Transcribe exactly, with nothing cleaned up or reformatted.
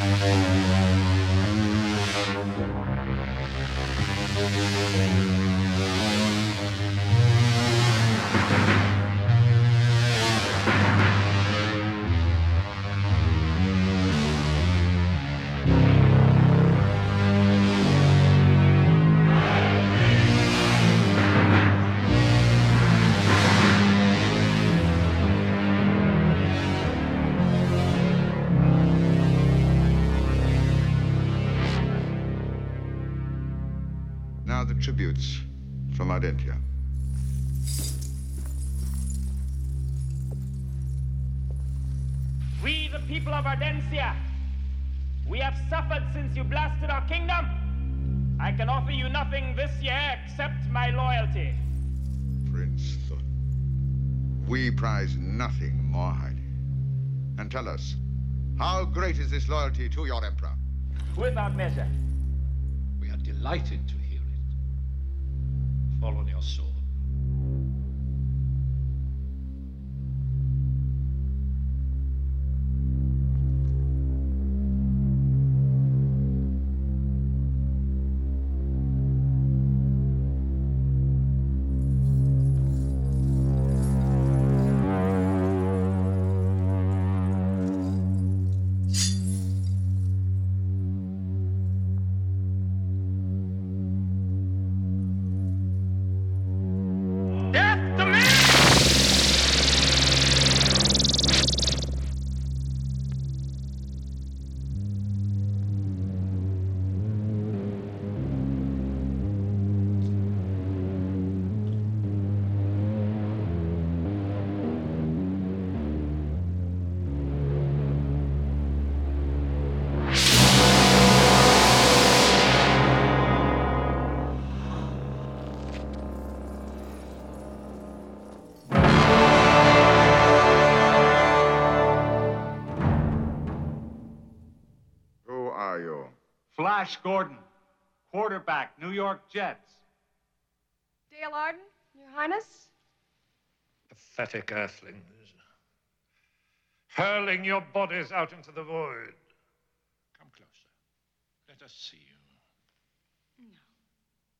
Now the tributes from Ardentia. We, the people of Ardentia, we have suffered since you blasted our kingdom. I can offer you nothing this year except my loyalty. Prince Thun, we prize nothing more highly. And tell us, how great is this loyalty to your emperor? Without measure. We are delighted to hear it. Fall on your sword. Flash Gordon, quarterback, New York Jets. Dale Arden, Your Highness. Pathetic earthlings, hurling your bodies out into the void. Come closer. Let us see you.